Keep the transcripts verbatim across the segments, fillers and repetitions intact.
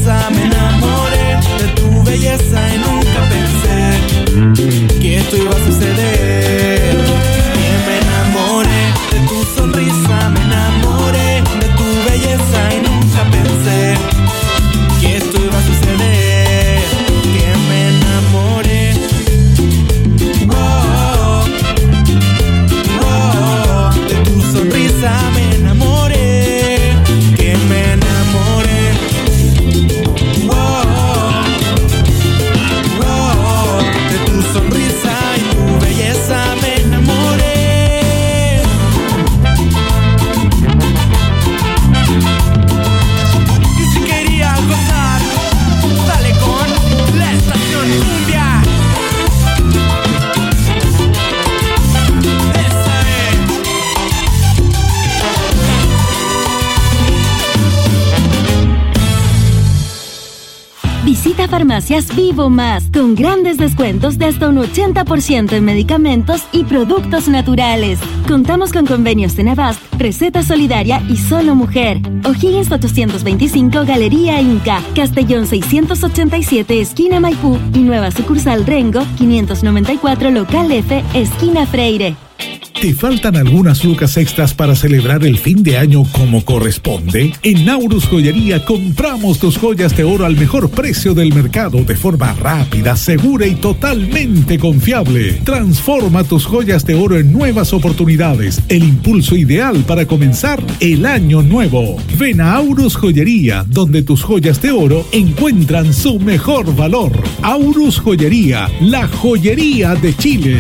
sonrisa me enamoré de tu belleza y nunca pensé que esto iba a suceder. Que me enamoré de tu sonrisa, me enamoré de tu belleza y nunca pensé que esto iba a suceder. Que me enamoré, oh, oh, oh, de tu sonrisa me enamoré. Que me enamoré, oh, oh, de tu sonrisa y tu belleza me enamoré. Y si querías gozar, dale con la estación cumbia. Esa es. Visita Farmacias Vivo Más con grandes descuentos de hasta un ochenta por ciento en medicamentos y productos naturales. Contamos con convenios en Avast, Receta Solidaria y Solo Mujer. O'Higgins ochocientos veinticinco, Galería Inca, Castellón seiscientos ochenta y siete, esquina Maipú y nueva sucursal Rengo quinientos noventa y cuatro, local F, esquina Freire. ¿Te faltan algunas lucas extras para celebrar el fin de año como corresponde? En Naurus Joyería compramos tus joyas de oro al mejor precio del mercado de forma rápida, segura y totalmente confiable. Transforma tus joyas de oro en nuevas oportunidades, el impulso ideal para comenzar el año nuevo. Ven a Aurus Joyería, donde tus joyas de oro encuentran su mejor valor. Aurus Joyería, la joyería de Chile.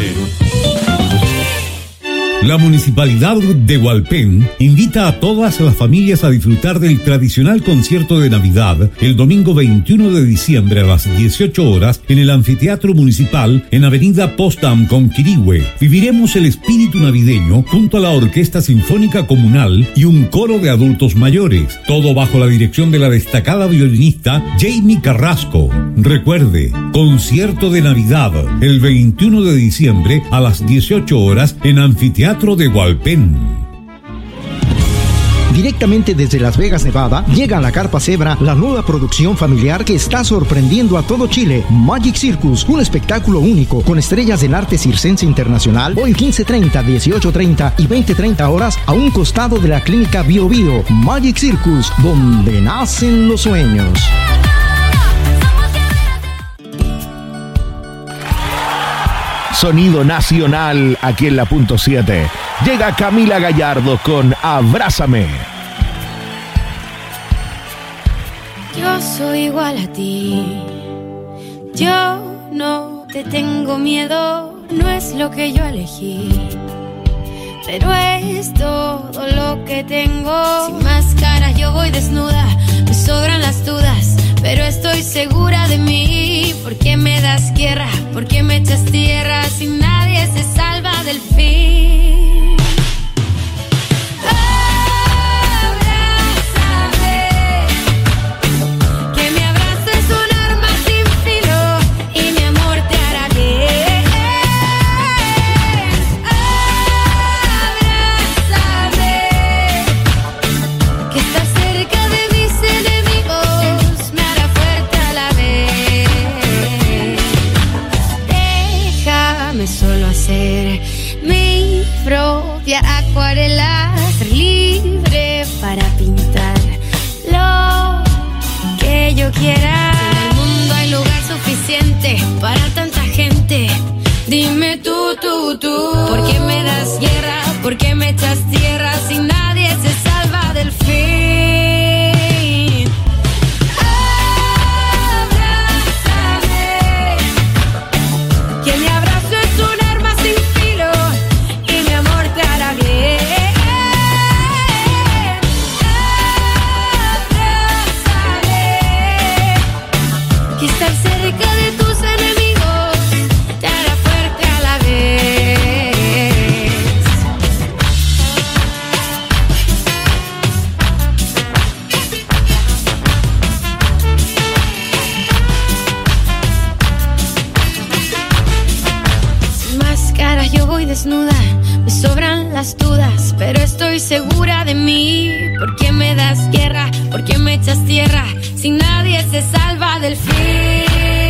La Municipalidad de Hualpén invita a todas las familias a disfrutar del tradicional concierto de Navidad el domingo veintiuno de diciembre a las dieciocho horas en el Anfiteatro Municipal en Avenida Potsdam con Quirihue. Viviremos el espíritu navideño junto a la Orquesta Sinfónica Comunal y un coro de adultos mayores, todo bajo la dirección de la destacada violinista Jamie Carrasco. Recuerde, concierto de Navidad el veintiuno de diciembre a las dieciocho horas en Anfiteatro de Hualpén. Directamente desde Las Vegas, Nevada, llega a la Carpa Zebra la nueva producción familiar que está sorprendiendo a todo Chile. Magic Circus, un espectáculo único con estrellas del arte circense internacional. Hoy quince treinta, dieciocho treinta y veinte treinta horas a un costado de la clínica Bio Bio. Magic Circus, donde nacen los sueños. Sonido nacional aquí en la punto siete. Llega Camila Gallardo con Abrázame. Yo soy igual a ti. Yo no te tengo miedo. No es lo que yo elegí, pero es todo lo que tengo. Sin máscara yo voy desnuda. Me sobran las dudas, pero estoy segura de mí. ¿Por qué me das guerra? ¿Por qué me echas tierra? Si nadie se salva del fin. Abrázame, que mi abrazo es un arma sin filo y mi amor te hará bien. Abrázame, que estás cerca de mis enemigos, me hará fuerte a la vez. Déjame solo hacer mi propia acuarela, ser libre para pintar lo que yo quiera. En el mundo hay lugar suficiente para tanta gente. Dime tú, tú, tú, ¿por qué me das guerra? ¿Por qué me echas tierra si nadie se salva del fin? Abrázame, que mi abrazo es un arma sin filo y mi amor te hará bien. Abrázame, que estar cerca de tus enemigos te hará fuerte a la vez. Sin máscara yo voy desnuda. Me sobran las las dudas, pero estoy segura de mí. ¿Por qué me das guerra? ¿Por qué me echas tierra? Si nadie se salva del fin.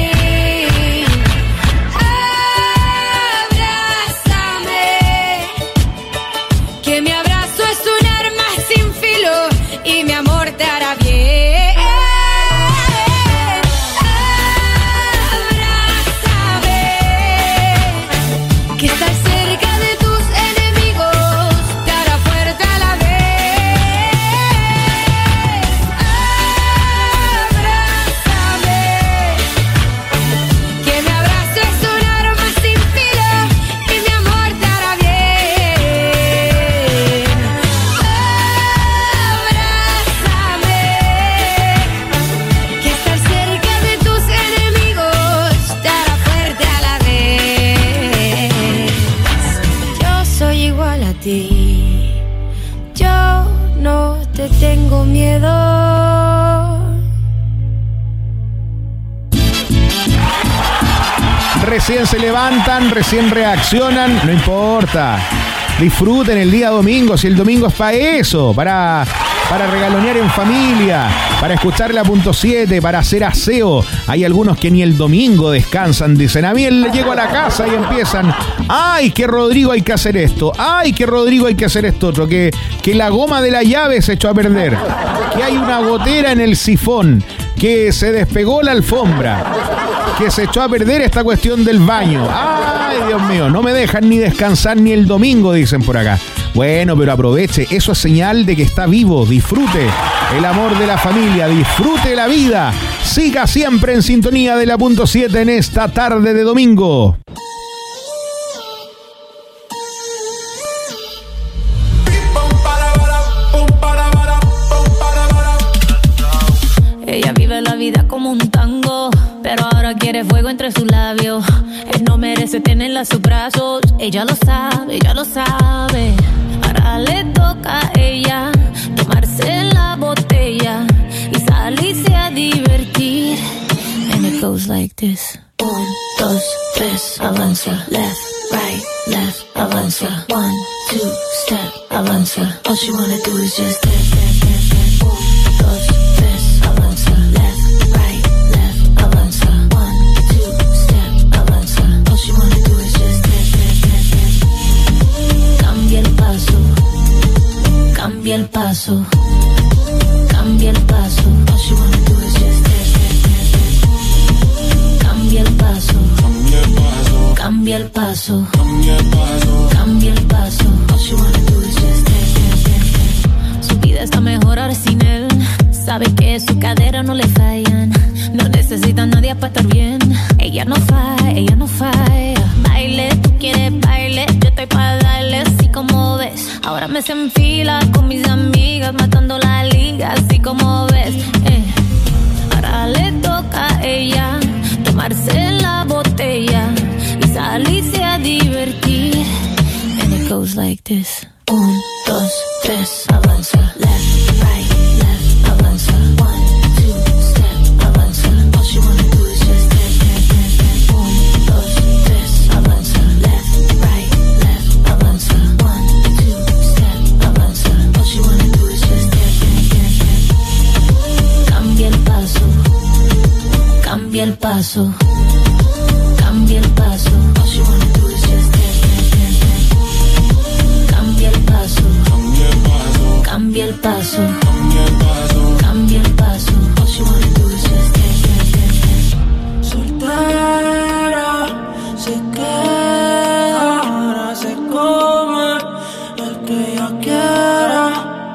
Abrázame, que mi abrazo es un arma sin filo y mi amor te hará bien. Yo no te tengo miedo. Recién se levantan, recién reaccionan, no importa. Disfruten el día domingo, si el domingo es para eso, para, para regalonear en familia, para escuchar la punto siete, para hacer aseo. Hay algunos que ni el domingo descansan, dicen, a mí llego a la casa y empiezan, ay, que Rodrigo hay que hacer esto, ay, que Rodrigo hay que hacer esto otro, que, que la goma de la llave se echó a perder, que hay una gotera en el sifón, que se despegó la alfombra, que se echó a perder esta cuestión del baño. Ay, Dios mío, no me dejan ni descansar ni el domingo, dicen por acá. Bueno, pero aproveche, eso es señal de que está vivo. Disfrute el amor de la familia, disfrute la vida. Siga siempre en sintonía de la punto siete en esta tarde de domingo. Ella vive la vida como un tango, pero ahora quiere fuego entre sus labios. Él no merece tenerla a sus brazos. Ella lo sabe, ella lo sabe. Ahora le toca a ella tomarse la botella y salirse a divertir. And it goes like this. Un, dos, tres, avanza. Left, right, left, avanza. One, two, step, avanza. All she wanna do is just step, step, step, step. Un, dos, tres, avanza. Left, right, left, avanza. One, two, step, avanza. All she wanna do is just step, step, step, step. Cambia el paso, cambia el paso, cambia el paso. All she wanna do is just step, step, step, step. Cambia el paso, cambia el paso, cambia el paso, cambia el paso. All she wanna do is just step, step, step, step. Su vida está mejor ahora sin él. Sabe que su cadera no le fallan. No necesita a nadie para estar bien. Ella no falla, ella no falla. Baile, tú quieres baile, yo estoy para darle así como ves. Ahora me se enfila con mis amigas, matando la liga así como ves. Eh. Ahora le toca a ella tomarse la botella y salirse a divertir. And it goes like this. Un, dos, tres, avanza. Left, right, left, avanza. One, two, step, avanza. All she wanna do is just step, step, step, step. Un, dos, tres, avanza. Left, right, left, avanza. One, two, step, avanza. All she wanna do is just step, step, step, step. Cambia el paso, cambia el paso, cambia el paso. All she wanna do is just step, step, step, step. Cambia el paso, cambia el paso, cambia el paso. All she wanna do is just step, step, step, step. Soltera, se queda, ahora se come el que ella quiera.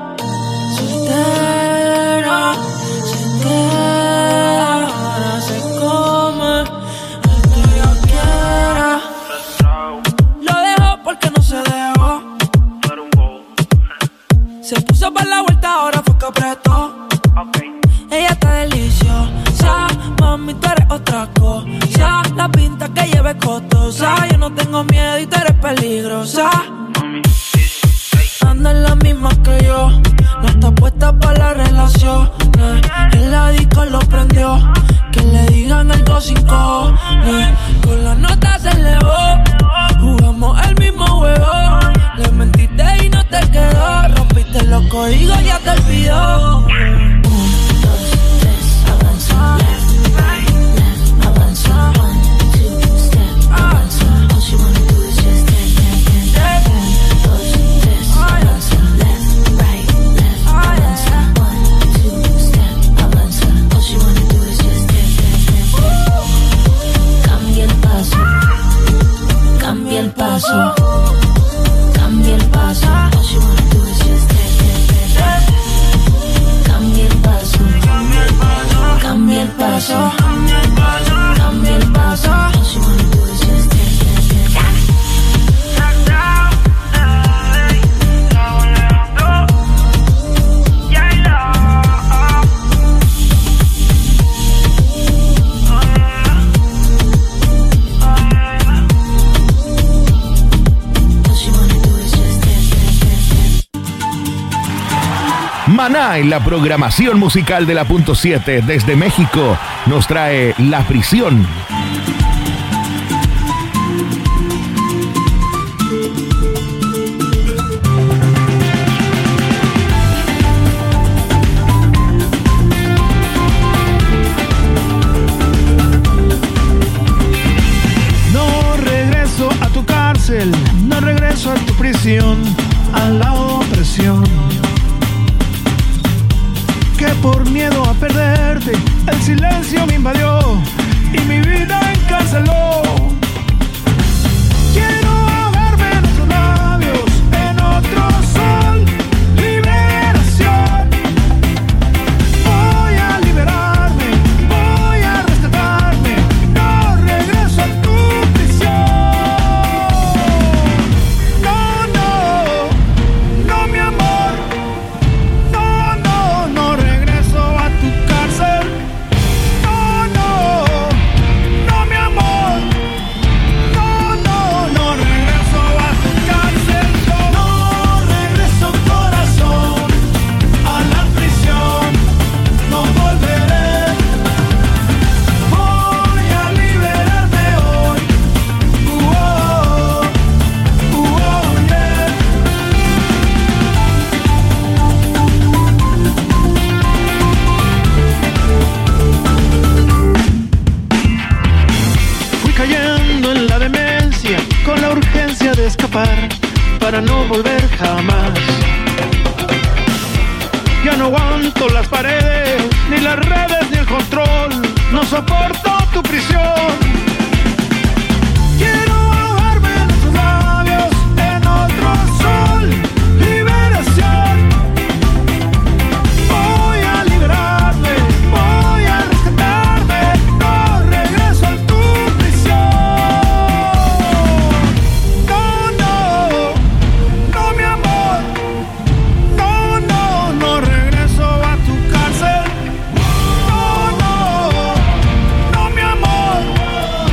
Soltera, se queda, ahora se come el que ella quiera. Lo dejó porque no se dejó. Se puso para la vuelta, ahora fue que apretó. Ella está deliciosa, mami, tú eres otra cosa. La pinta que lleva es costosa. Yo no tengo miedo y tú eres peligrosa. Anda en la misma que yo, no está puesta para la relación. En la disco lo prendió, que le digan algo sin cojones. Con la nota se elevó, jugamos el mismo juego. Le mentiste código ya te olvidó. Cambia el paso, cambia el paso. All she wanna do is just dance, cambia el paso, cambia el paso, cambia el paso, cambia el paso. All she wanna do is just dance, dance, dance. Maná en la programación musical de la punto siete desde México nos trae La Prisión. No regreso a tu cárcel, no regreso a tu prisión, a la opresión. Que por miedo a perderte, el silencio me invadió y mi vida encarceló. Quiero ahogarme en otros labios, en otro sol, liberación. Voy a liberarme, voy a rescatarme, no regreso a tu prisión. No, no, no mi amor, no, no, no regreso a tu cárcel. No, no, no mi amor, no, no, no regreso a tu cárcel. No regreso corazón a la prisión, no volveré. Voy a liberarme hoy. Uh, oh, uh, oh, yeah. Fui cayendo en la demencia con la urgencia de escapar para no volver jamás. Ya no aguanto las paredes, ni las redes, ni el control. No soporto tu prisión. Quiero ahogarme en tus labios, en otro sol, liberación. Voy a liberarme, voy a rescatarme, no regreso a tu prisión. No, no, no mi amor, no, no, no regreso a tu cárcel. No, no, no mi amor,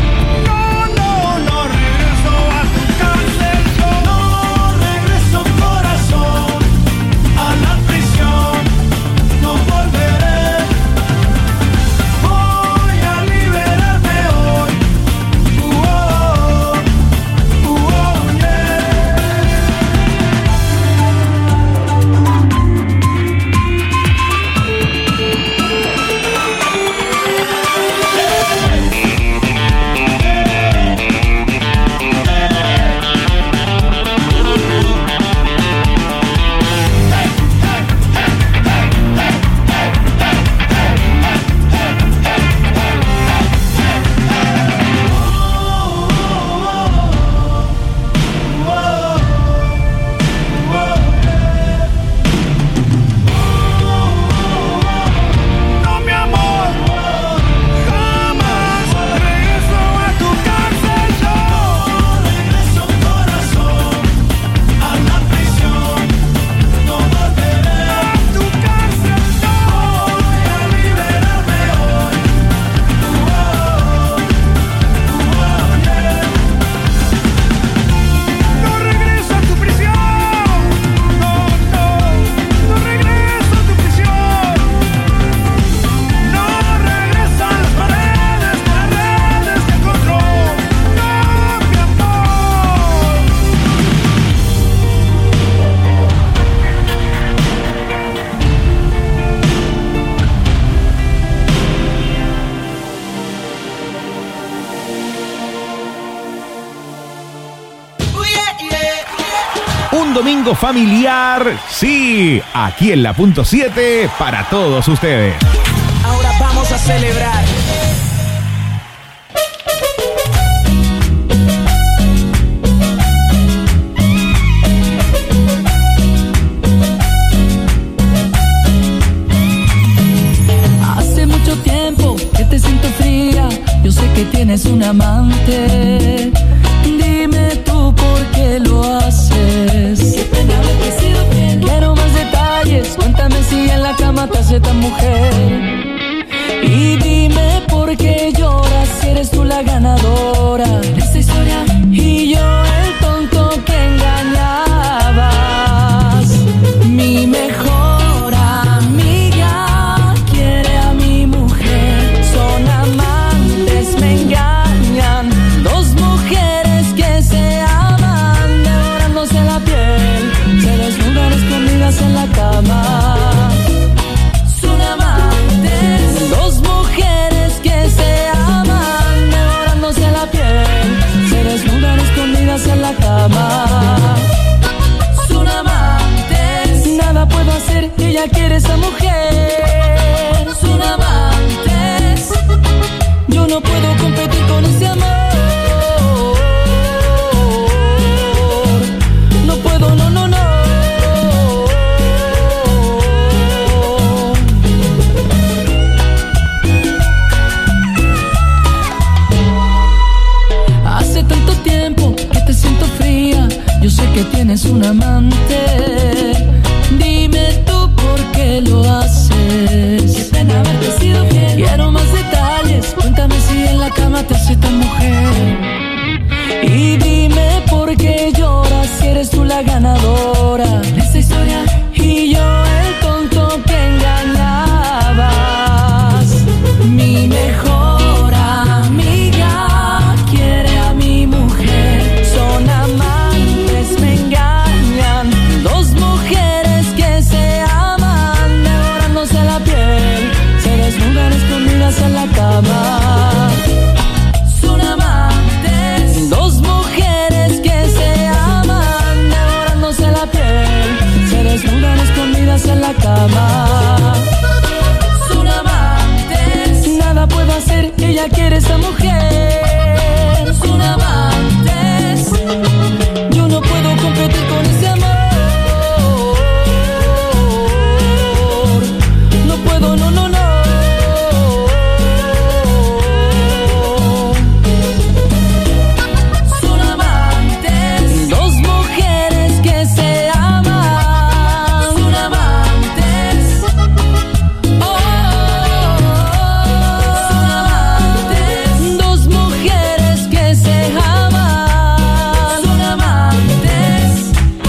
Un domingo familiar, sí, aquí en la punto siete para todos ustedes. Ahora vamos a celebrar. Hace mucho tiempo que te siento fría, yo sé que tienes un amante. Dime tú por qué lo haces. Qué pena haberte sido fiel. Quiero más detalles, cuéntame si en la cama te hace tan mujer. Y dime por qué lloras si eres tú la ganadora de esta historia y yo el tonto que engañabas. Mi mejor amiga quiere a mi mujer, son amantes, me engañan. Dos mujeres que se aman, devorándose la piel, se desnudan escondidas en la cama. Son amantes, dos mujeres que se aman, devorándose la piel, se desnudan escondidas en la cama. Son amantes, nada puedo hacer, ella quiere esa mujer. Son amantes, yo no puedo competir con ese amor. No puedo, no, no, no. Hace tanto tiempo que te siento fría, yo sé que tienes un amante. Dime tú por qué lo haces. Qué pena haberte sido fiel. Quiero más detalles, cuéntame si en la cama te hace tan mujer. Y dime por qué lloras si eres tú la ganadora de esta historia y yo el tonto que engañabas. Mi mejor amiga quiere a mi mujer, son amantes, me engañan. Dos mujeres que se aman, devorándose la piel, se desnudan escondidas en la cama. Son amantes, dos mujeres que se aman, devorándose la piel, se desnudan escondidas en la cama. Son amantes, nada puedo hacer, ella quiere esa mujer. Son amantes, yo no puedo competir con ese amor. No puedo, no, no, no. Son amantes, dos mujeres que se aman. Son amantes, oh, son amantes, dos mujeres que se aman. Son amantes.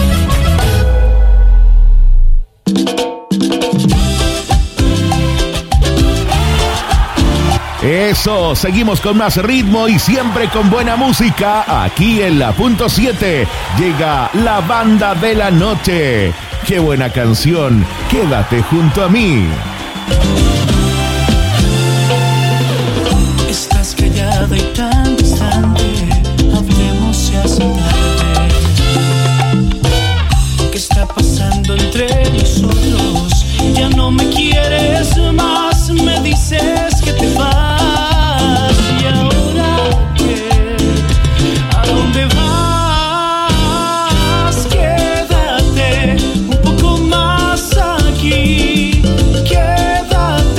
Eso, seguimos con más ritmo y siempre con buena música. Aquí en la punto siete llega la banda de la noche. Qué buena canción, quédate junto a mí. Estás callada y tan distante, hablemos si hace tarde. ¿Qué está pasando entre nosotros? Ya no me quieres más, me dices que te vas. ¿Y ahora qué? ¿A dónde vas? Quédate un poco más aquí. Quédate.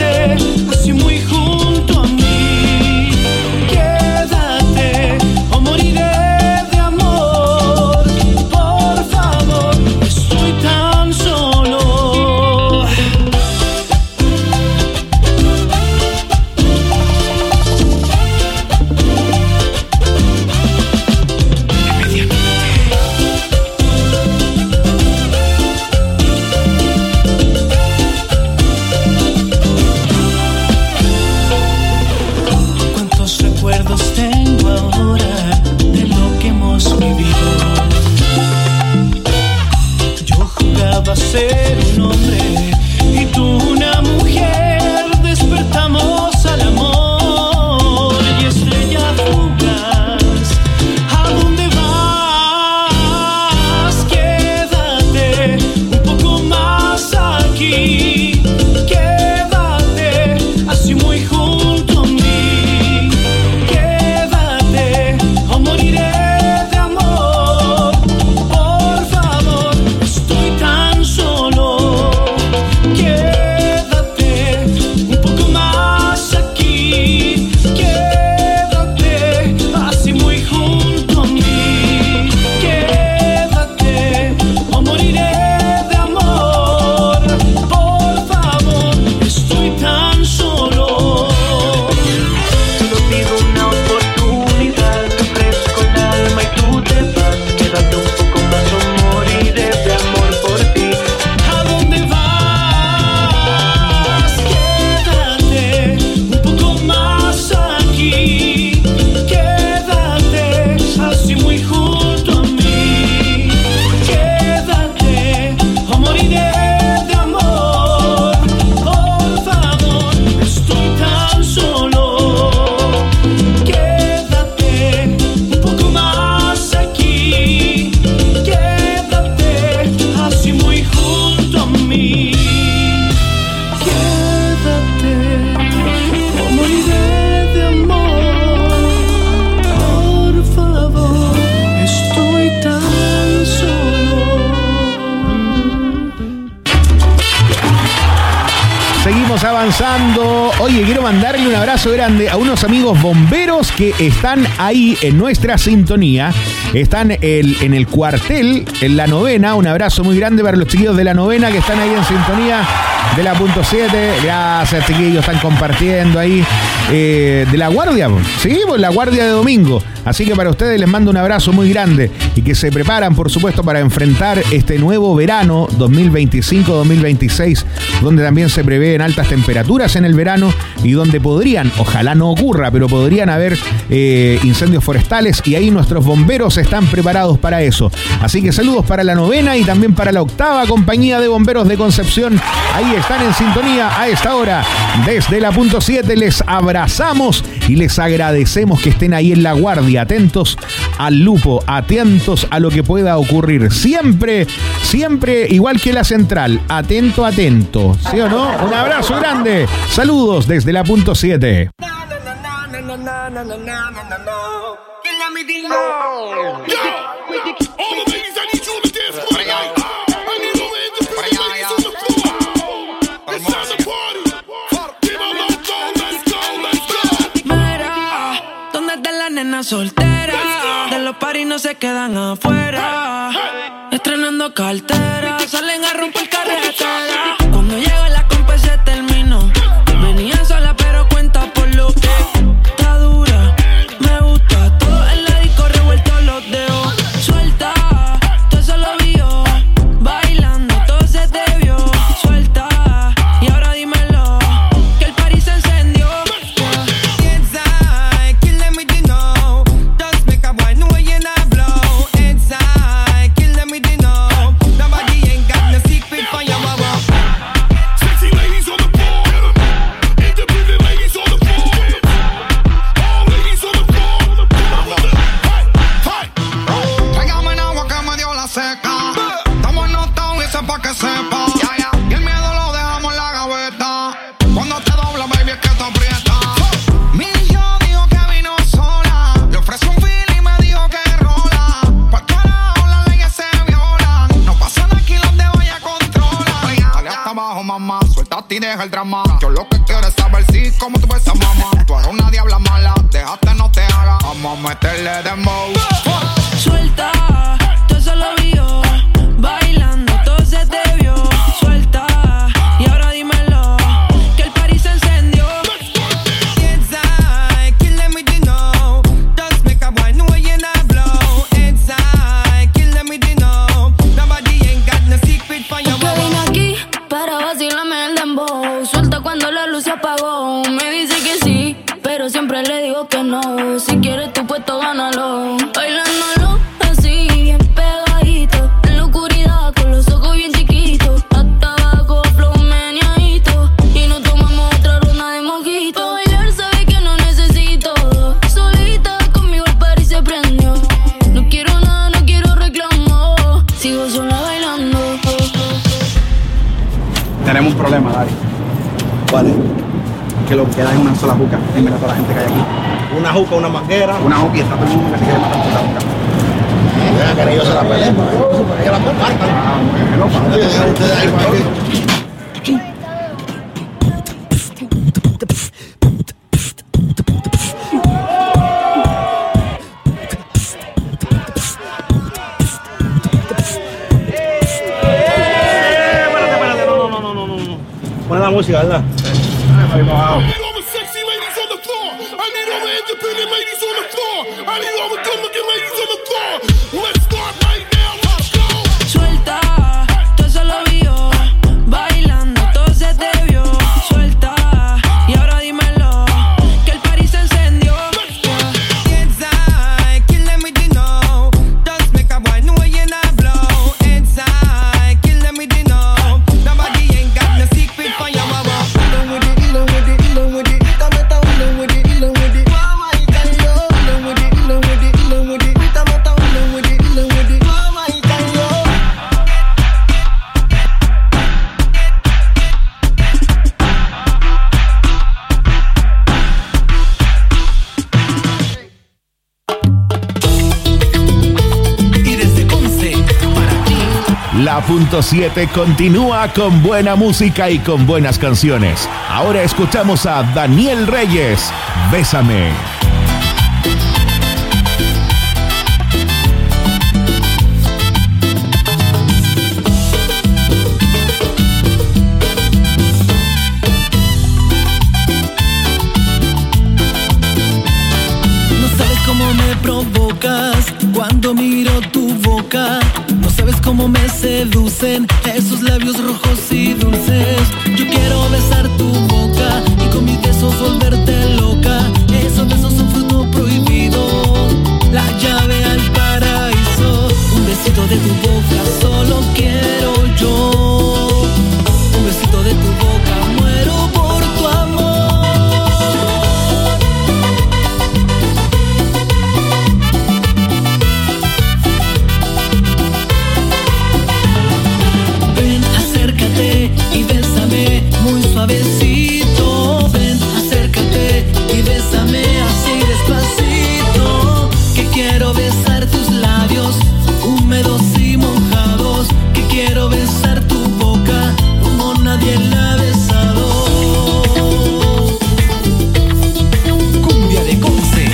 avanzando. Oye, quiero mandarle un abrazo grande a unos amigos bomberos que están ahí en nuestra sintonía. Están el, en el cuartel, en la novena. Un abrazo muy grande para los chiquillos de la novena que están ahí en sintonía de la punto siete. Gracias, chiquillos, están compartiendo ahí. Eh, de la guardia, sí, pues la guardia de domingo. Así que para ustedes les mando un abrazo muy grande y que se preparan, por supuesto, para enfrentar este nuevo verano dos mil veinticinco dos mil veintiséis, donde también se prevén altas temperaturas en el verano y donde podrían, ojalá no ocurra, pero podrían haber eh, incendios forestales, y ahí nuestros bomberos están preparados para eso. Así que saludos para la novena y también para la octava compañía de bomberos de Concepción. Ahí están en sintonía a esta hora. Desde la punto siete les abrazamos y les agradecemos que estén ahí en la guardia, atentos al lupo, atentos a lo que pueda ocurrir. Siempre, siempre igual que la central, atento, atento. ¿Sí o no? Un abrazo grande. Saludos desde la punto siete. Nena soltera, de los paris no se quedan afuera. Estrenando cartera, salen a romper carretera. Cuando llega la compa se terminó. Venía sola pero cuenta por lo que está dura. Me gusta todo en la disco revuelto los dedos. Suelta, todo eso lo vio. Bailando, todo se te vio. Suelta, y ahora dímelo, que el party se encendió. Y deja el drama. Yo lo que quiero es saber si como tú ves a mamá. Tú eres una diabla mala, déjate no te haga. Vamos a meterle dembow. Suelta, todo eso lo vio. Bailando, todo se te vio. Suelta, y ahora dímelo, que el party se encendió. Inside, kill them with the know. Just make a boy know you're not blow. Inside, kill them with the know. Nobody ain't got no secret for your mama. Vine aquí para vacilarme el dembow. Suelta cuando la luz se apagó. Me dice que sí, pero siempre le digo que no. Si quieres tu puesto, gánalo. Bailándolo así, bien pegadito. En la oscuridad, con los ojos bien chiquitos. Hasta abajo, flow meneadito. Y no tomamos otra ronda de mojito. Pa' bailar sabe que no necesito. Solita conmigo el party se prendió. No quiero nada, no quiero reclamo. Sigo sola bailando. Tenemos un problema, Dari. ¿Cuál es? Que lo que queda es una sola juca. Y mira toda la gente que hay aquí. Una juca, una manguera. Una juca y está todo el mundo que se quiere matar por la juca. Mira que ellos se la peleen, para ellos la compartan. Ah, bueno, para Pon la música, ¿verdad? Ahí bajado. Suelta, todo eso lo vio. Bailando, todo se te vio. Suelta, y ahora dímelo, que el party se encendió. Inside, kill them with the know. Just make a boy know you're not blow. Inside, kill them with the know. Nobody ain't got no secret for your mama. Hilo with it, hilo with it, hilo with it. Dame esta hilo with it, hilo with it. Mama, y cayó, hilo with it, hilo with it. La punto siete continúa con buena música y con buenas canciones. Ahora escuchamos a Daniel Reyes, Bésame. Provocas cuando miro tu boca. No sabes cómo me seducen esos labios rojos y dulces. Yo quiero besar tu boca y con mis besos volverte loca. Esos besos son fruto prohibido, la llave al paraíso. Un besito de tu boca solo quiero yo. Un besito de tu boca, muero por tu amor. Y bésame muy suavecito. Ven, acércate y bésame así despacito. Que quiero besar tus labios húmedos y mojados. Que quiero besar tu boca como nadie la ha besado. Cumbia de Conce.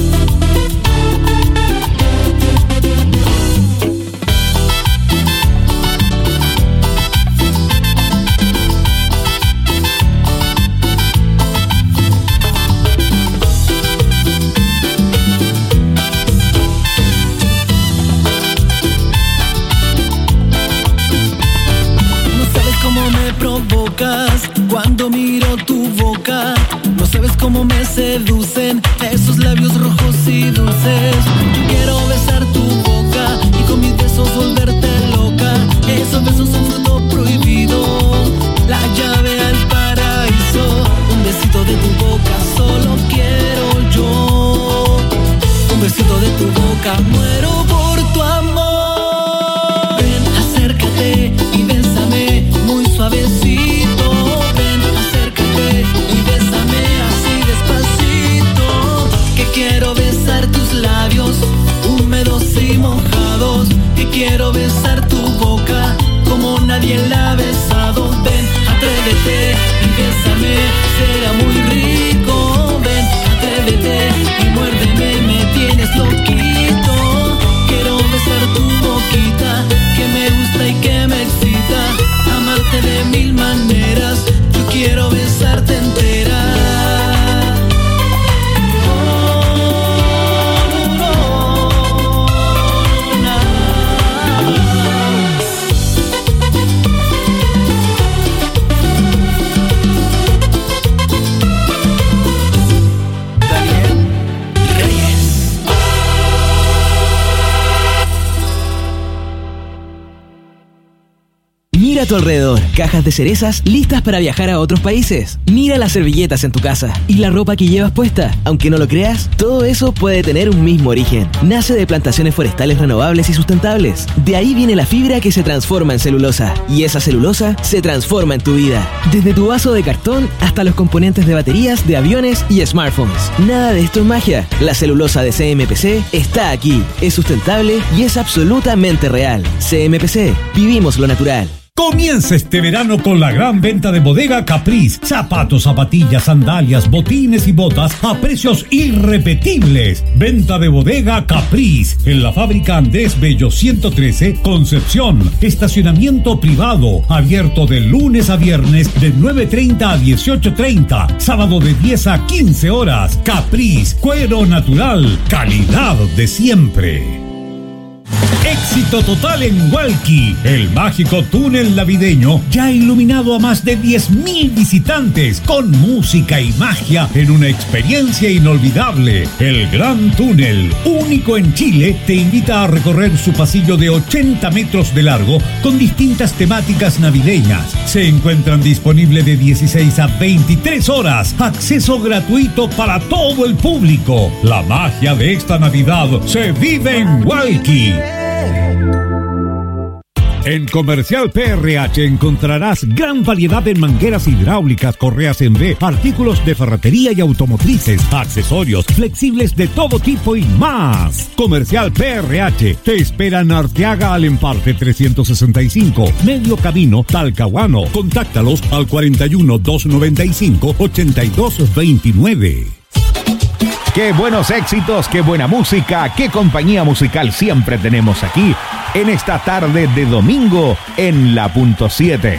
Cuando miro tu boca, no sabes cómo me seducen esos labios rojos y dulces. Yo quiero besar tu boca y con mis besos volverte loca. Esos besos son fruto prohibido, la llave al paraíso. Un besito de tu boca solo quiero yo. Un besito de tu boca, muero por tu amor. Ven, acércate y bésame muy suavecito. Quiero besar tus labios húmedos y mojados. Que quiero besar tu boca como nadie la ha besado. Ven, atrévete y bésame, será muy rico. Ven, atrévete y muérdeme, me tienes loquito. Quiero besar tu boquita, que me gusta y que me excita. Amarte de mil maneras, yo quiero besarte entera. Mira a tu alrededor, cajas de cerezas listas para viajar a otros países. Mira las servilletas en tu casa y la ropa que llevas puesta. Aunque no lo creas, todo eso puede tener un mismo origen. Nace de plantaciones forestales renovables y sustentables. De ahí viene la fibra que se transforma en celulosa. Y esa celulosa se transforma en tu vida. Desde tu vaso de cartón hasta los componentes de baterías de aviones y smartphones. Nada de esto es magia. La celulosa de C M P C está aquí. Es sustentable y es absolutamente real. C M P C. Vivimos lo natural. Comienza este verano con la gran venta de Bodega Capriz. Zapatos, zapatillas, sandalias, botines y botas a precios irrepetibles. Venta de Bodega Capriz en la fábrica Andrés Bello ciento trece, Concepción. Estacionamiento privado, abierto de lunes a viernes de nueve treinta a dieciocho treinta. Sábado de diez a quince horas. Capriz, cuero natural, calidad de siempre. Éxito total en Hualqui, el mágico túnel navideño ya ha iluminado a más de diez mil visitantes con música y magia en una experiencia inolvidable. El Gran Túnel, único en Chile, te invita a recorrer su pasillo de ochenta metros de largo con distintas temáticas navideñas. Se encuentran disponibles de dieciséis a veintitrés horas, acceso gratuito para todo el público. La magia de esta Navidad se vive en Hualqui. En Comercial P R H encontrarás gran variedad en mangueras hidráulicas, correas en V, artículos de ferretería y automotrices, accesorios, flexibles de todo tipo y más. Comercial P R H te espera en Arteaga al Emparte trescientos sesenta y cinco, Medio Camino, Talcahuano. Contáctalos al cuarenta y uno, doscientos noventa y cinco, ochenta y dos veintinueve. Qué buenos éxitos, qué buena música, qué compañía musical siempre tenemos aquí en esta tarde de domingo en la punto siete.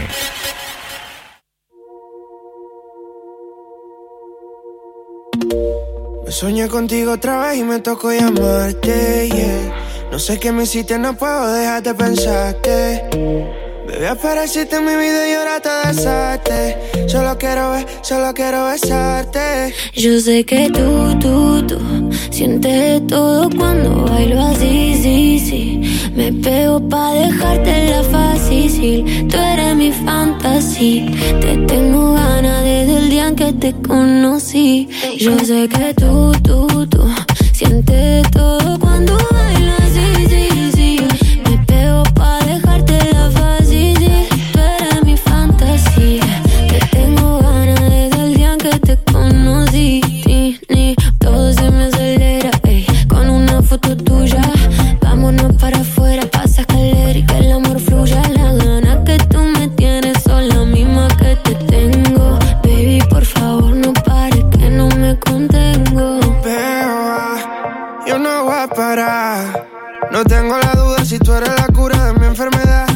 Me soñé contigo otra vez y me tocó llamarte, yeah. No sé qué me hiciste, no puedo dejar de pensarte. Bebé, apareciste en mi vida y ahora te besaste. Solo quiero ver, solo quiero besarte. Yo sé que tú, tú, tú sientes todo cuando bailo así, sí, sí. Me pego pa' dejártela fácil. Tú eres mi fantasía. Te tengo ganas desde el día en que te conocí. Yo sé que tú, tú, tú sientes todo cuando bailo así, sí, sí. Me pego pa' dejártela fácil. Tú eres mi fantasía. Te tengo ganas desde el día en que te conocí. Ni, ni, todo se me acelera, ey, con una foto tuya. Vámonos para afuera, pasa escalera y que el amor fluya. La gana que tú me tienes son la misma que te tengo. Baby, por favor, no pares que no me contengo. Beba, yo no voy a parar. No tengo la duda si tú eres la cura de mi enfermedad.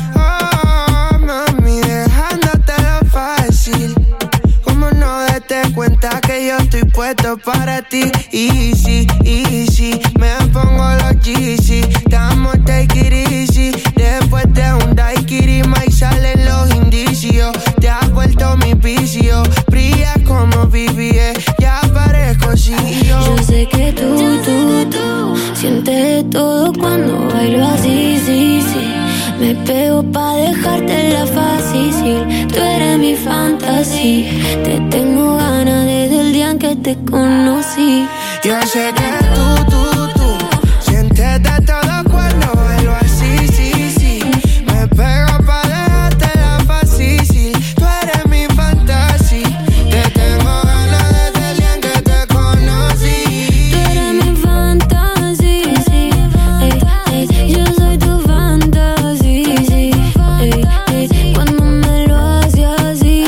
Oh, mami, dejándotelo fácil. Como no date cuenta que yo estoy puesto para ti. Easy, easy, me pongo los Yeezy. Estamos take it easy. Después de un daiquiri y salen los indicios. Te has vuelto mi vicio. Brilla como B B A, ya parezco C E O. Yo sé que tú, tú, tú sientes todo cuando bailo así, sí, sí. Me pego pa' dejártela fácil. Tú eres mi fantasía. Te tengo ganas desde el día en que te conocí. Yo sé que tú, tú, tú sientes de todo cuando bailo así, sí, sí. Me pego pa' dejártela fácil. Tú eres mi fantasía. Te tengo ganas desde el día en que te conocí. Tú eres mi fantasía, sí. Ey, ey, yo soy tu fantasía, sí. Ey, ey, cuando me lo haces así,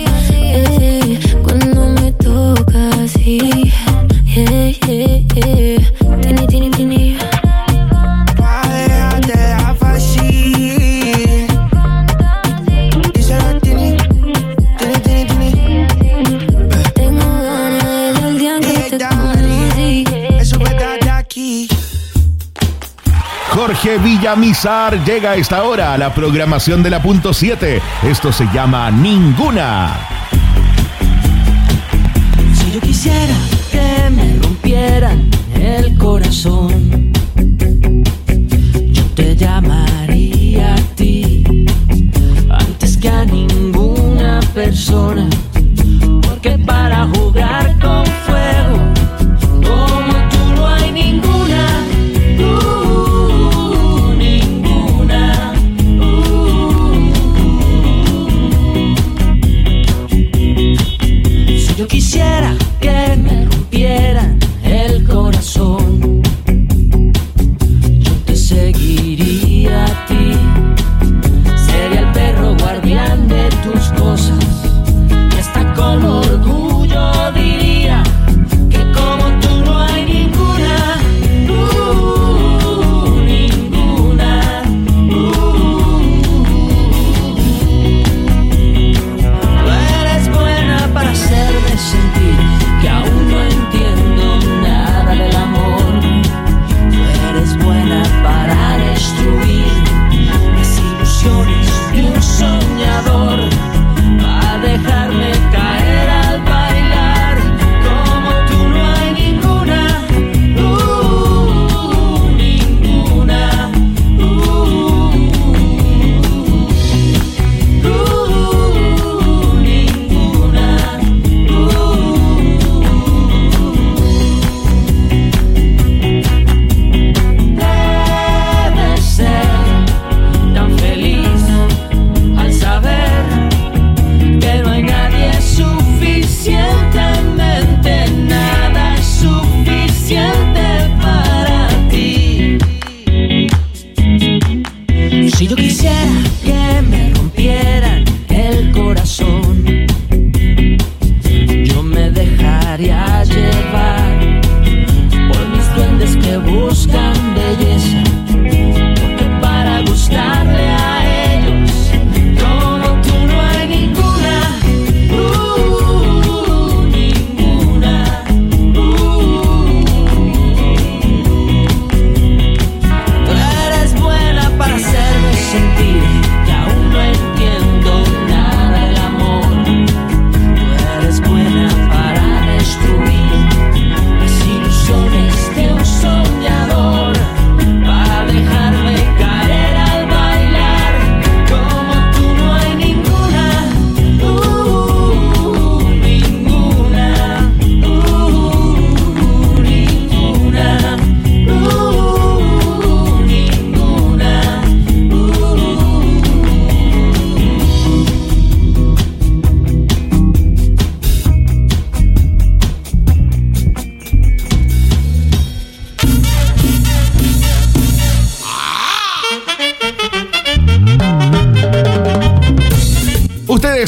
ey, cuando me toca así, yeah, yeah, yeah. Tini, tini, tini. Pa' dejártela fácil. Díselo, tini, tini, tini, tini. Tengo ganas desde el día en que te conocí. Eso está de aquí. Jorge Villamizar llega a esta hora a la programación de la punto siete. Esto se llama Ninguna. Si yo quisiera que me rompieran el corazón, yo te llamaría a ti antes que a ninguna persona, porque para jugar con fuego como tú no hay ninguna. Uh, ninguna. Uh. Si yo quisiera que me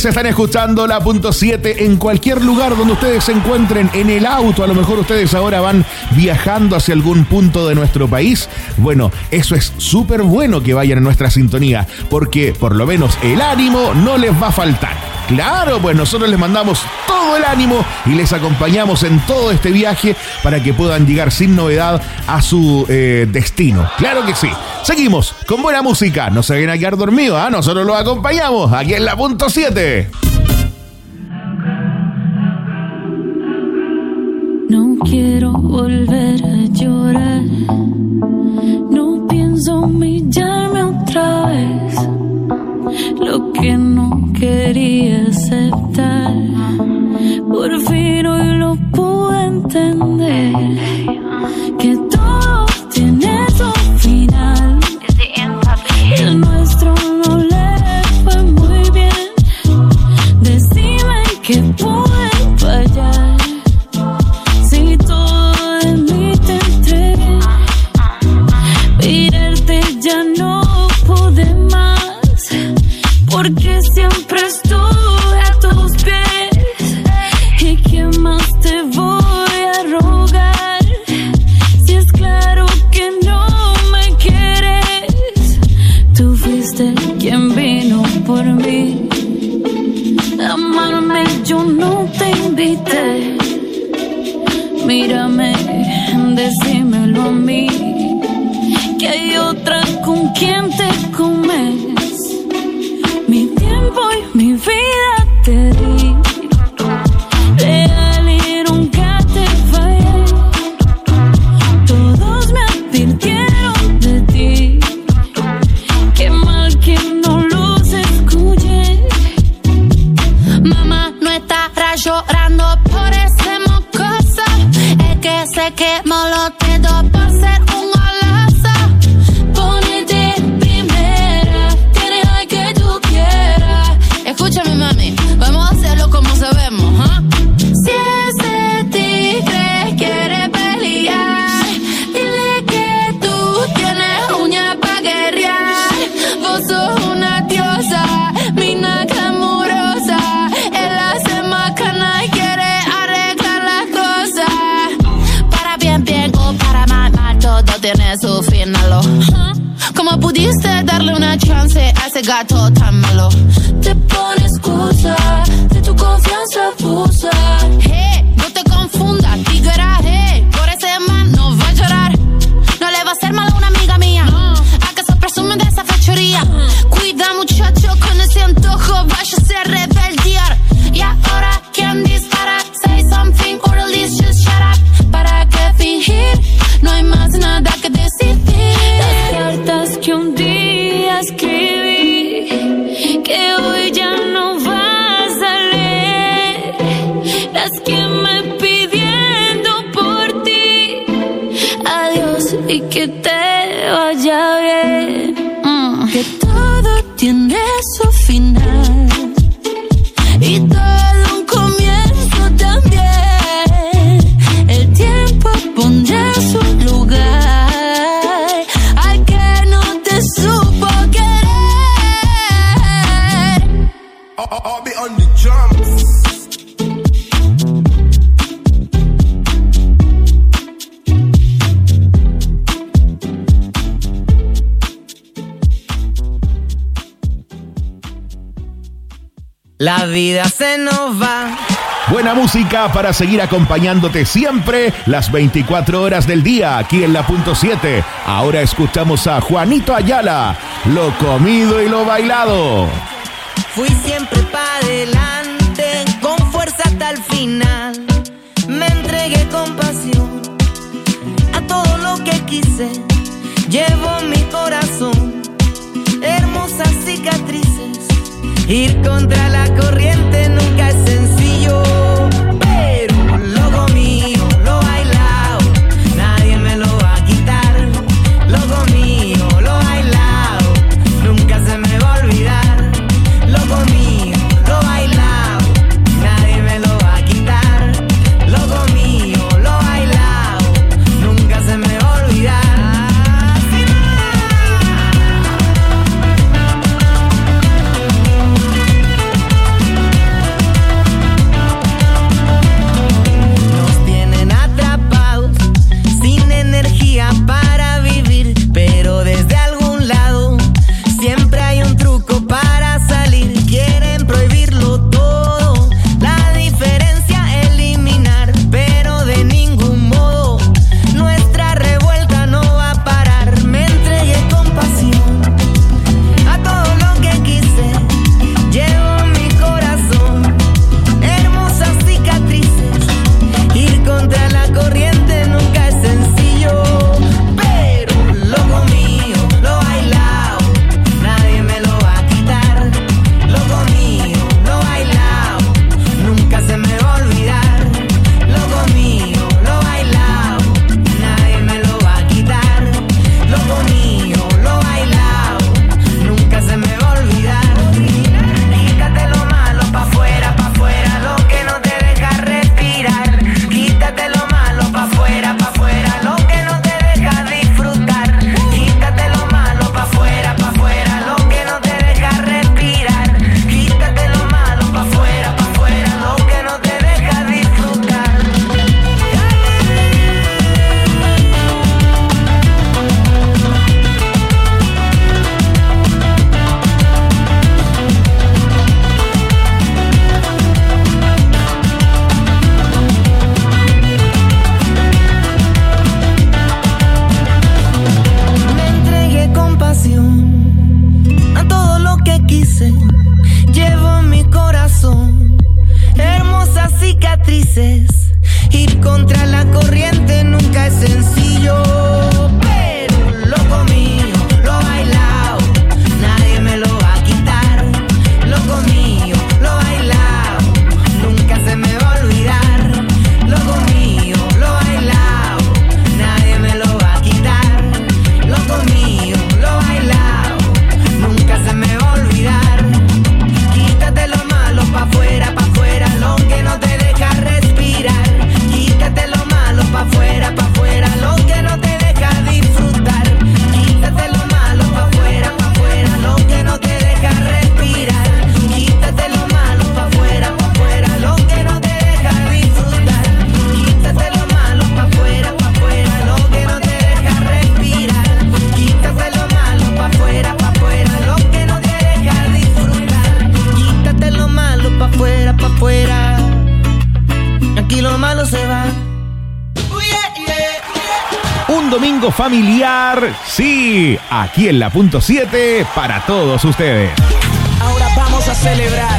ustedes están escuchando la punto siete en cualquier lugar donde ustedes se encuentren, en el auto, a lo mejor ustedes ahora van viajando hacia algún punto de nuestro país. Bueno, eso es súper bueno que vayan en nuestra sintonía, porque por lo menos el ánimo no les va a faltar. Claro, pues nosotros les mandamos todo el ánimo y les acompañamos en todo este viaje para que puedan llegar sin novedad a su eh, destino. Claro que sí. Seguimos con buena música. No se vayan a quedar dormidos, ¿eh? Nosotros los acompañamos aquí en la punto siete. No quiero volver a llorar. No pienso humillarme otra vez. Lo que no quería aceptar, por fin hoy lo pude entender. Que todo tiene su final. El nuestro no le fue muy bien. Decime que pude fallar. Si todo de mí te entregué, mirarte ya no pude más. Porque siempre estuve a tus pies. ¿Y qué más te voy a rogar? Si es claro que no me quieres. Tú fuiste quien vino por mí. Amarme yo no te invité. Mírame, decímelo a mí. Que hay otra con quien te comes. Mi tiempo y mi vida te di, real y nunca te fallé. Todos me advirtieron de ti. Qué mal que no los escuché. Mamá no estará llorando por ese mocoso. Es que se quemó los dedos por ser un goloso. Ponete primera, tienes al que tú quieras. Escúchame, mami, vamos a hacerlo como sabemos, ¿ah? ¿eh? Si ese tigre quiere pelear, dile que tú tienes uñas pa' guerrear. Vos sos una diosa, mina glamurosa. Él hace macana y quiere arreglar las cosas. Para bien, bien o para mal, mal, todo tiene su final. ¿Ah? ¿Cómo pudiste darle una chance a ese gato tan malo? Te pone excusa, de tu confianza abusa. Hey, no te confundas, tiguera, hey. Por ese man no va a llorar. No le va a hacer mal a una amiga mía. No. ¿Acaso presumen de esa fechoría? Uh. Cuida, muchacho, con ese antojo váyase a rebeldear. Y ahora, ¿quién dispara? Say something or at least just shut up. ¿Para qué fingir? No hay más nada que decir. Las cartas que un día escribí, que hoy ya no vas a leer. Las que me pidiendo por ti. Adiós y que te vaya bien. Mm. Que todo tiene su final. Y todo un comienzo también. El tiempo pondrá su lugar. Al que no te supo querer. I'll, I'll be on the drums. La vida se nos va. Buena música para seguir acompañándote siempre las veinticuatro horas del día aquí en la punto siete. Ahora escuchamos a Juanito Ayala, Lo comido y lo bailado. Fui siempre pa' adelante, con fuerza hasta el final. Me entregué con pasión a todo lo que quise. Llevo mi corazón hermosas cicatrices. Ir contra la corriente nunca es sencillo, pero lo mío, lo bailado, nadie me lo va a quitar. Lo mío, lo bailado, nunca se me va a olvidar. Lo mío, lo bailado, nadie me lo va a quitar. Lo mío, lo bailado, nunca se me va a olvidar. domingo familiar, sí, aquí en la punto siete para todos ustedes. Ahora vamos a celebrar.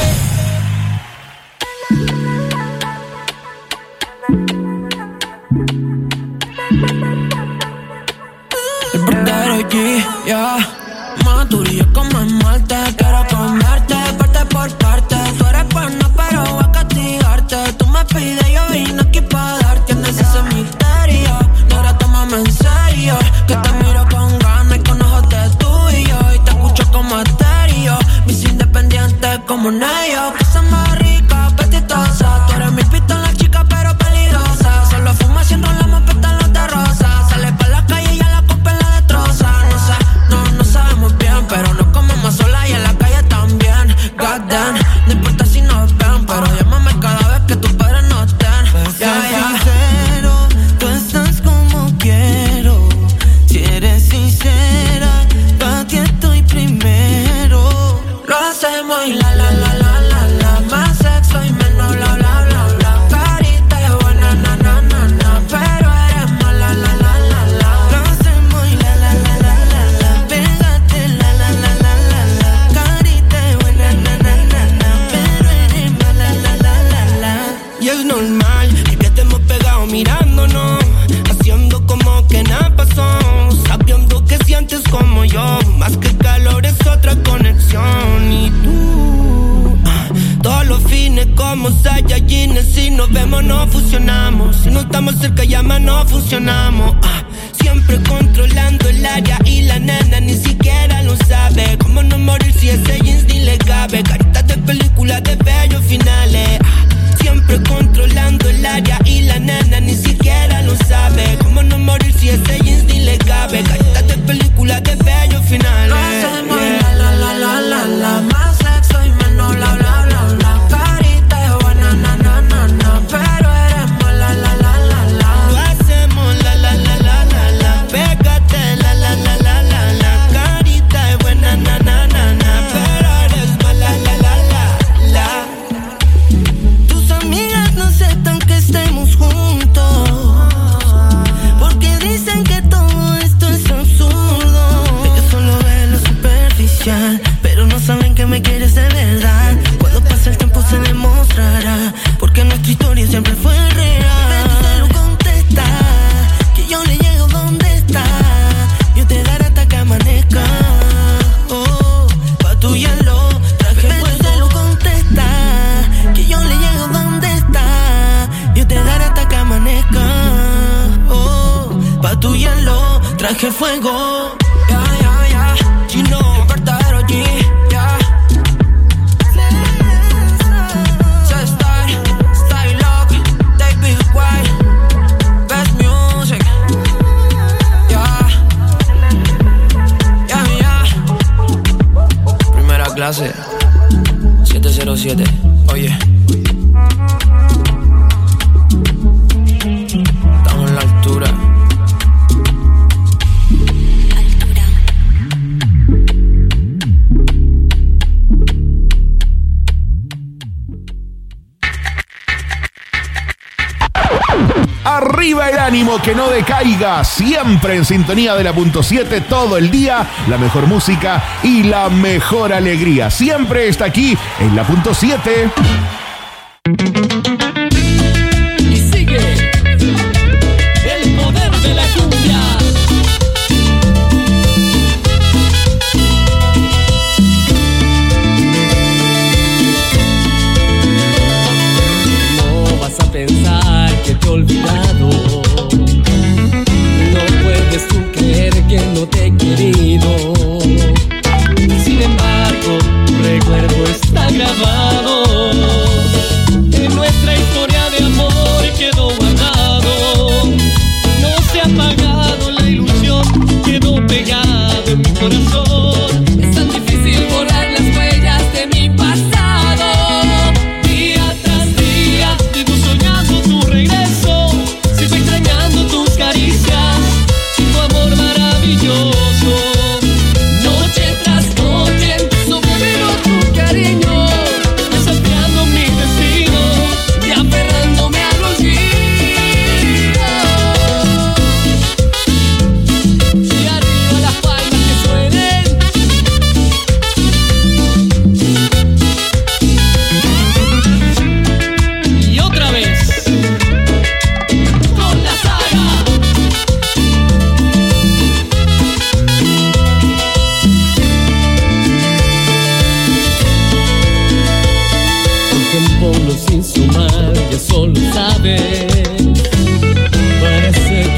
El verdadero G, ya. Maturía como esmalte. Quiero comerte parte por parte. Tú eres buena pero voy a castigarte. Tú me pides, yo vine aquí para darte. Tienes ese misterio, y ahora tómame en serio. Que te miro con ganas y con ojos de tú y yo. Y te escucho como estéreo. Mis independientes como un ellos. Cosa más rica, apetitosa. Tú eres mi pistola chica pero peligrosa. Solo fuma si enrolamos pétalos de rosa. Sale pa' la calle y a la copa la destroza. No sé, no, no sabemos bien, pero nos comemos sola y en la calle también. God damn, no importa si nos ven, pero llámame cada vez que tus padres no estén. Yeah, yeah. Sincero, tú estás como quiero. Si eres sincera, pa' ti estoy primero. Lo hacemos y la la la la la la. Más sexo y menos bla bla bla bla. Carita es buena na na na na, pero eres mala la la la la. Lo hacemos y la la la la la la. Pégate la la la la la la. Carita es buena na na na na, pero eres mala la la la la. Y es normal que estemos pegados mirándonos, haciendo como que nada pasó, sabiendo que sientes como yo, más que calor es otra conexión. Y tú, ah, todos los fines como Saiyajines, si nos vemos no fusionamos, si no estamos cerca llama no funcionamos. Ah, siempre controlando el área y la nena ni siquiera lo sabe. Cómo no morir si ese jeans ni le cabe, caritas de película de bellos finales. Ah, siempre controlando el área y la nena ni siquiera lo sabe. Cómo no morir si ese jeans ni le cabe, caritas de película de bellos finales. Lo hacemos yeah. la la la la la. Más sexo y menos bla bla bla bla. Carita es buena na na na na, pero eres mala la la la la. Lo hacemos la la la la la la. Pégate la la la la la la. Carita es buena na na na na, pero eres mala la la la la. Tus amigas no aceptan que estemos juntos, porque dicen que todo esto es absurdo. Ellos solo ven lo superficial, pero no saben que me quieres de verdad. Cuando pase el tiempo se demostrará, porque nuestra historia siempre fue real. Pero tú se lo contesta, que yo le llego donde está. Yo te daré hasta que amanezca. Oh, pa' tu hielo traje fuego. Pero tú se lo contesta, que yo le llego donde está. Yo te daré hasta que amanezca. Oh, pa' tu hielo traje fuego. Ya, ya, ya, Gino, el verdadero G, ya. C-Style, Style Lock, David White, Best Music. Ya, ya, ya. Primera clase, siete cero siete, oye. Estamos en la altura. Arriba el ánimo, que no decaiga, siempre en sintonía de la punto siete todo el día, la mejor música y la mejor alegría, siempre está aquí en la punto siete. Y sigue el poder de la cumbia. No vas a pensar que te he olvidado. No puedes tú creer que no te he querido. Sin embargo, tu recuerdo está grabado en nuestra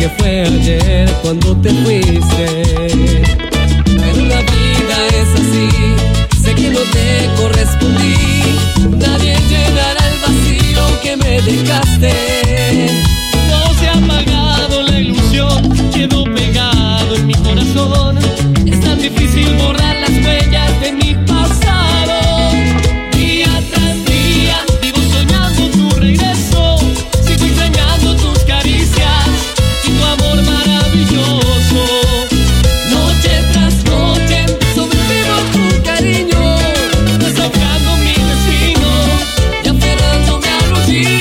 que fue ayer cuando te fuiste. Pero la vida es así, sé que no te correspondí. Nadie llenará el vacío que me dejaste. No se ha apagado la ilusión, quedó pegado en mi corazón. Es tan difícil borrar las huellas de mi pasado. Día tras día vivo soñando tu regreso. Sigo extrañando tus caricias y tu amor maravilloso. Noche tras noche sobrevivo tu cariño, desafiando mi destino y aferrándome a los días.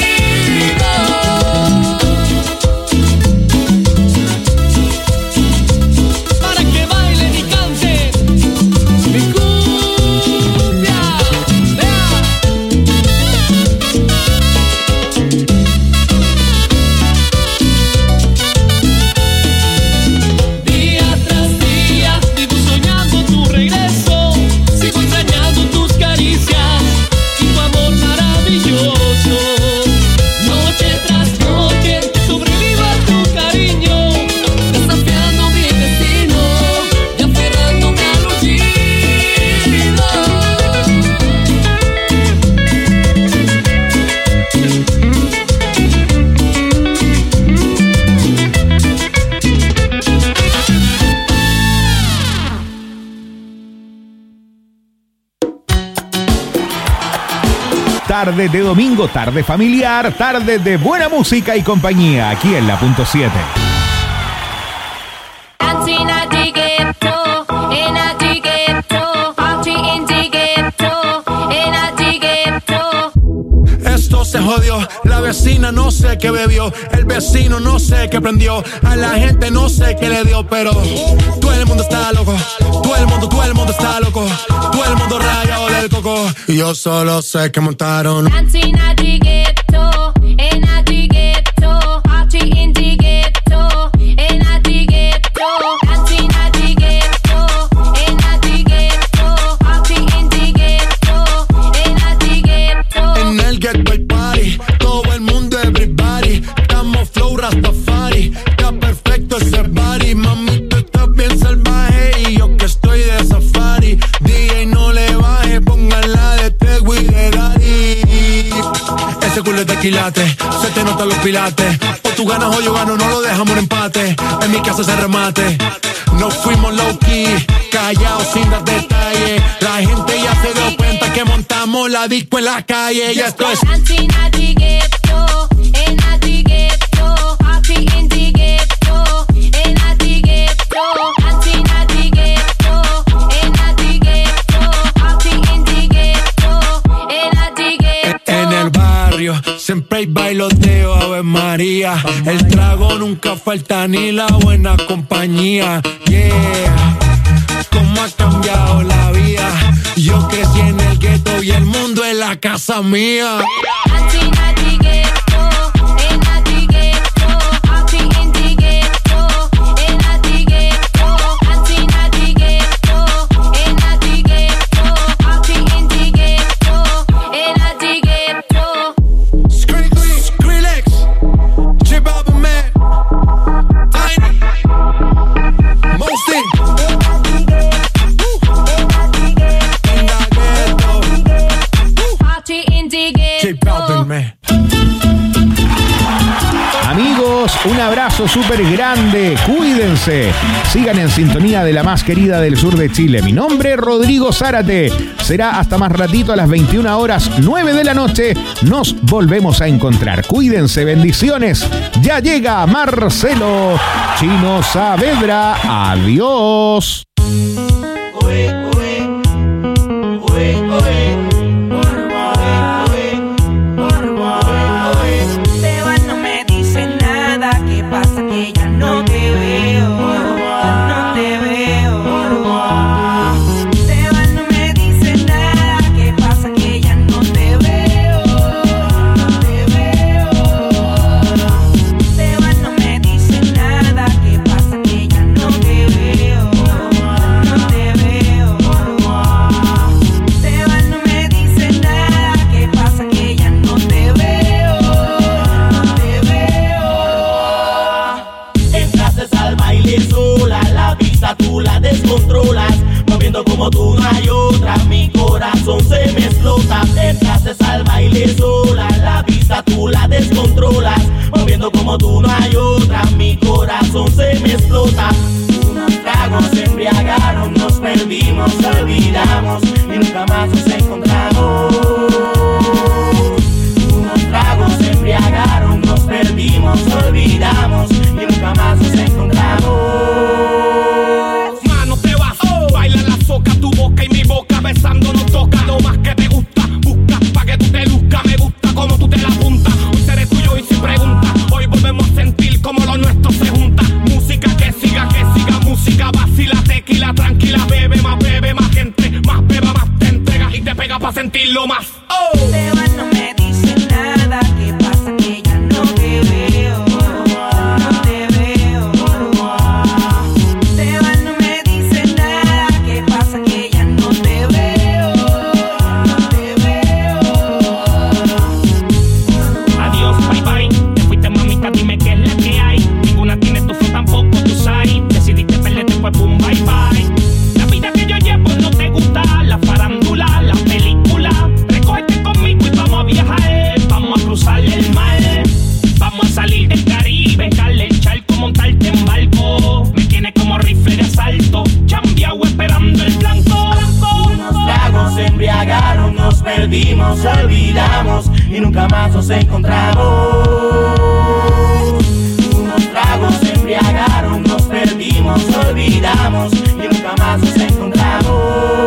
Tarde de domingo, tarde familiar, tarde de buena música y compañía, aquí en la punto siete. Esto se jodió, la vecina no sé qué bebió, el vecino no sé qué prendió, a la gente no sé qué le dio, pero todo el mundo está loco, todo el mundo, todo el mundo está loco, todo el mundo rayado del coco, y yo solo sé que montaron. Dancing at the ghetto, in at the ghetto, party in the ghetto, in at the ghetto, dancing at the ghetto, in at the ghetto, party in the ghetto, in at the ghetto. En el ghetto hay party, todo el mundo everybody, estamos flow Rastafari, está perfecto ese body, mami tú estás bien salvaje y yo que estoy de safari, D J no le baje, pónganla de Tego y de Daddy. Ese culo es de quilate, se te notan los pilates, o tú ganas o yo gano, no lo dejamos en empate, en mi casa se remate. No fuimos low key, callados sin dar detalles. La gente ya se dio cuenta que montamos la disco en la calle. Y esto es Dancing at the ghetto, in at the ghetto, party in the ghetto, in at the ghetto, dancing at the ghetto, in at the ghetto, party in the ghetto, in at the ghetto. En el barrio siempre hay bailoteo, Ave María. El trago nunca falta ni la buena compañía. Yeah, cómo ha cambiado la vida. Yo crecí en el gueto y el mundo es la casa mía. Dancing at the ghetto, in at the ghetto, party in the ghetto, in at the ghetto, dancing at the ghetto, in at the ghetto, party in the ghetto, in at the ghetto. Skrillex, J Balvin, man, Tiny, Mostin, Party in the J Balvin, man. Amigos, un abrazo súper grande, cuídense, sigan en sintonía de la más querida del sur de Chile. Mi nombre es Rodrigo Zárate, será hasta más ratito a las veintiuna horas nueve de la noche, nos volvemos a encontrar. Cuídense, bendiciones, ya llega Marcelo Chino Saavedra, adiós. No te veo, no te veo. pista tú la descontrolas, moviendo como tú no hay otra. Mi corazón se me explota, entraste al baile sola. La pista tú la descontrolas, moviendo como tú no hay otra. Mi corazón se me explota. Unos tragos se embriagaron, nos perdimos, olvidamos y nunca más nos encontramos. Unos tragos se embriagaron, nos perdimos, olvidamos y nunca más nos encontramos. Mano, te vas, oh. Baila la soca, tu boca y mi boca besando nos toca. Lo más que te gusta, busca pa' que tú te luzcas. Me gusta como tú te la apuntas. Hoy seré tuyo y sin pregunta. Hoy volvemos a sentir como lo nuestro se junta. Música que siga, que siga, música vacila, tequila, tranquila, bebe más, bebe más gente, más beba, más te entrega y te pega pa' sentirlo más. Oh. Te vas, no me dices nada, ¿qué pasa? Que ya no te veo, no te veo. Te vas, no me dices nada, ¿qué pasa? Que ya no te veo, no te veo. Adiós, bye bye, te fuiste mamita, dime qué es la que hay. Ninguna tiene tu flow, tampoco tu side. Decidiste perderte, pues boom, bye bye. La vida que yo llevo no te gusta, la farándula, la película. Recógete conmigo y vamos a viajar. Vamos a cruzar el mar, vamos a salir del Caribe, darle el charco, montarte en barco. Me tiene como rifle de asalto, chambeado esperando el blanco. Unos tragos se embriagaron, nos perdimos, olvidamos y nunca más nos encontramos. Unos tragos se embriagaron, nos perdimos, olvidamos y nunca más nos encontramos.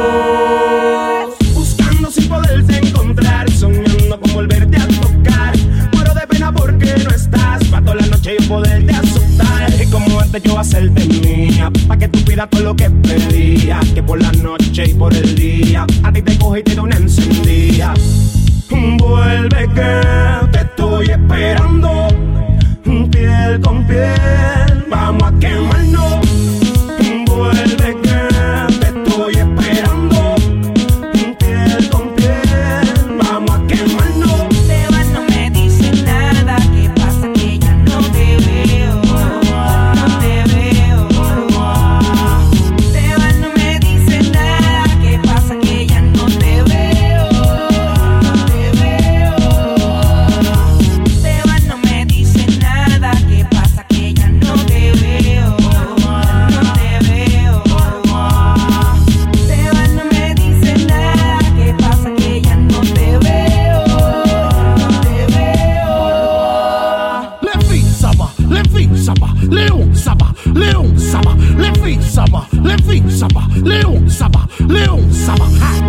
Buscando sin poderte encontrar, soñando con volverte a tocar. Muero de pena porque no estás, pa' toda la noche yo poderte asustar. Y como antes yo hacerte mía, pa' que tú pidas todo lo que pedía. Que por la noche y por el día, a ti te coge y te da una encendida. Vuelve que te estoy esperando, piel con piel, vamos a quemarnos. Vuelve que te estoy esperando, piel con piel, vamos a quemarnos. Te vas, no me dices nada, ¿qué pasa? Que ya no te veo, no te veo. Te vas, no me dices nada, ¿qué pasa? Que ya no te veo, no te veo. Te vas, no me dices nada, ¿qué pasa? Que ya no te veo, no te veo. Te vas, no me dices nada, ¿qué pasa? Que ya no te veo, no te veo. Le fi saba, le fi saba, Leon saba, Leon saba, le fi saba, le fi saba, Leon saba, Leon saba.